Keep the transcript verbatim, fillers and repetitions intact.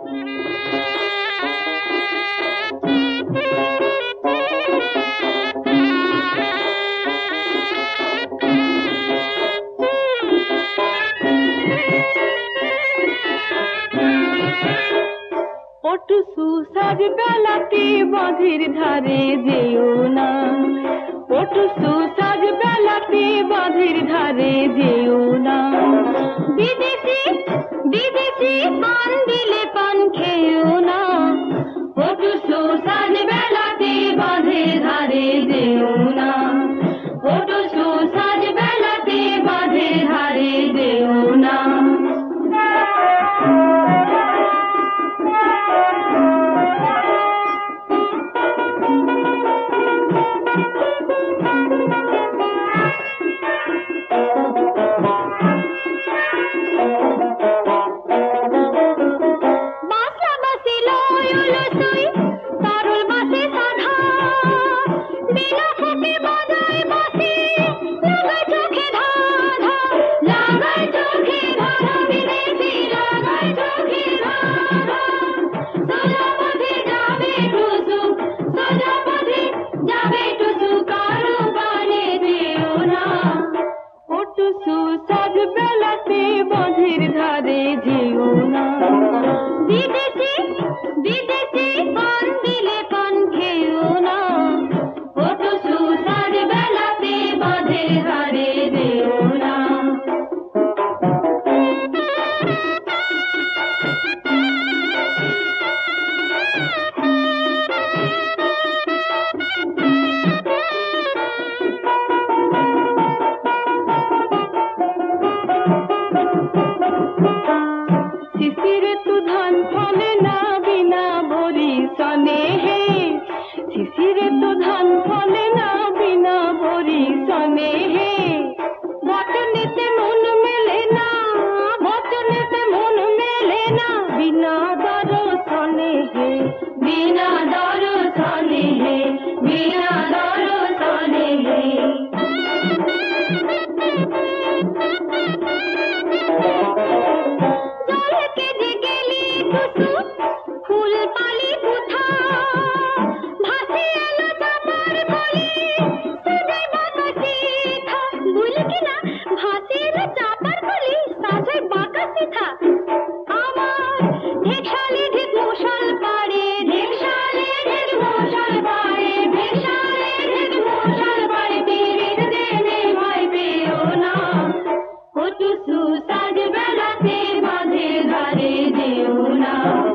পটু সুসাজ বেলাতে বাঁধের ধারে যেও না, পটু সুসাজ বেলাতে বাঁধের ধারে যেও না। বিদেশি বিদেশি পান দিলে পান খেও না, পটু সুসাজ বেলাতে বাঁধের ধারে যেও না, পটু সুসাজ বেলাতে বাঁধের ধারে যেও না। সুসাজ বেলাতে বাঁধের ধারে যেও না, বিদেশি বিদেশি পান দিলে পান খেও না, পটু সুসাজ বেলাতে বাঁধের ধারে যেও না। শিশিরে তু ধান ফলে না বিনা বরিশনে হে, শিশিরে তু ধান ফলে না বিনা বরিশনে হে। বচনেতে মন মেলে না, বচনেতে মন মেলে না, বিনা দর্শনে হে, বিনা দর্শনে হে, বিনা দর্শনে হে। সুসাজ বেলাতে বাঁধের ধারে যেও না।